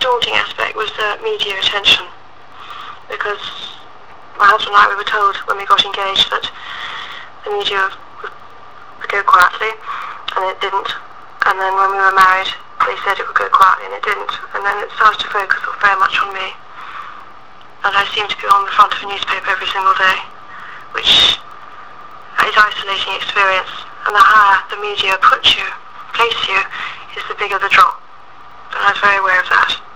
daunting aspect was the media attention, because my husband and I, we were told when we got engaged that the media would go quietly, and it didn't. And then when we were married, they said it would go quietly, and it didn't. And then it started to focus very much on me. And I seemed to be on the front of a newspaper every single day, which is an isolating experience. And the higher the media place you, is the bigger the drop. And I was very aware of that.